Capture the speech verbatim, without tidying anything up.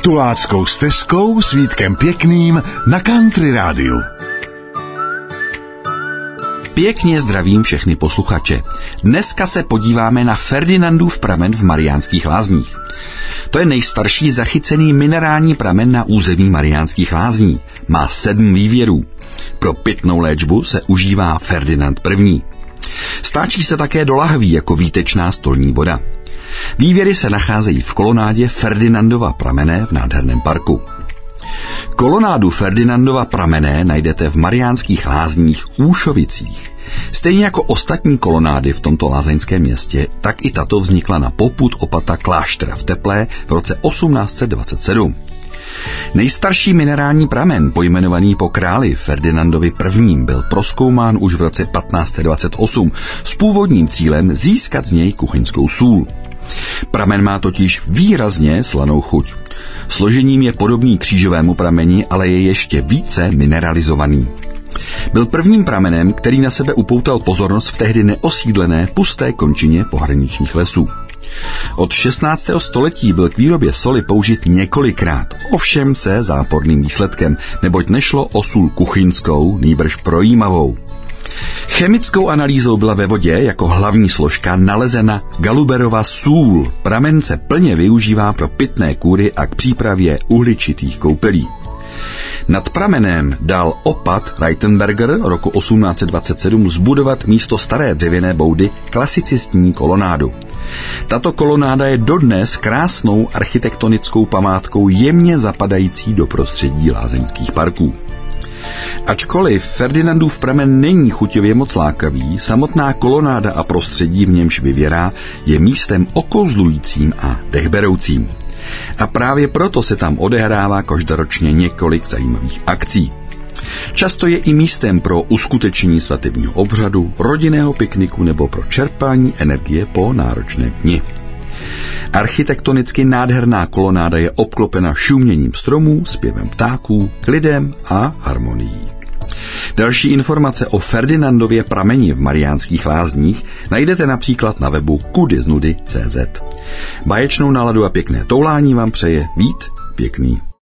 Tuláckou stezkou s Vítkem Pěkným na Country Rádiu. Pěkně zdravím všechny posluchače. Dneska se podíváme na Ferdinandův pramen v Mariánských Lázních. To je nejstarší zachycený minerální pramen na území Mariánských Lázní. Má sedm vývěrů. Pro pitnou léčbu se užívá Ferdinand první. Stáčí se také do lahví jako výtečná stolní voda. Vývěry se nacházejí v kolonádě Ferdinandova pramene v nádherném parku. Kolonádu Ferdinandova pramene najdete v Mariánských Lázních Úšovicích. Stejně jako ostatní kolonády v tomto lázeňském městě, tak i tato vznikla na popud opata kláštera v Teplé v roce osmnáct set dvacet sedm. Nejstarší minerální pramen, pojmenovaný po králi Ferdinandovi prvním, byl prozkoumán už v roce patnáct set dvacet osm s původním cílem získat z něj kuchyňskou sůl. Pramen má totiž výrazně slanou chuť. Složením je podobný křížovému prameni, ale je ještě více mineralizovaný. Byl prvním pramenem, který na sebe upoutal pozornost v tehdy neosídlené pusté končině pohraničních lesů. Od šestnáctého století byl k výrobě soli použit několikrát, ovšem se záporným výsledkem, neboť nešlo o sůl kuchyňskou, nýbrž projímavou. Chemickou analýzou byla ve vodě jako hlavní složka nalezena galuberova sůl. Pramen se plně využívá pro pitné kůry a k přípravě uhličitých koupelí. Nad pramenem dal opat Reitenberger roku osmnáct set dvacet sedm zbudovat místo staré dřevěné boudy klasicistní kolonádu. Tato kolonáda je dodnes krásnou architektonickou památkou jemně zapadající do prostředí lázeňských parků. Ačkoliv Ferdinandův pramen není chuťově moc lákavý, samotná kolonáda a prostředí v němž vyvěrá je místem okouzlujícím a dechberoucím. A právě proto se tam odehrává každoročně několik zajímavých akcí. Často je i místem pro uskutečnění svatebního obřadu, rodinného pikniku nebo pro čerpání energie po náročném dni. Architektonicky nádherná kolonáda je obklopena šuměním stromů, zpěvem ptáků, klidem a harmonií. Další informace o Ferdinandově prameni v Mariánských Lázních najdete například na webu kudyznudy tečka cé zet. Báječnou náladu a pěkné toulání vám přeje Vít Pěkný.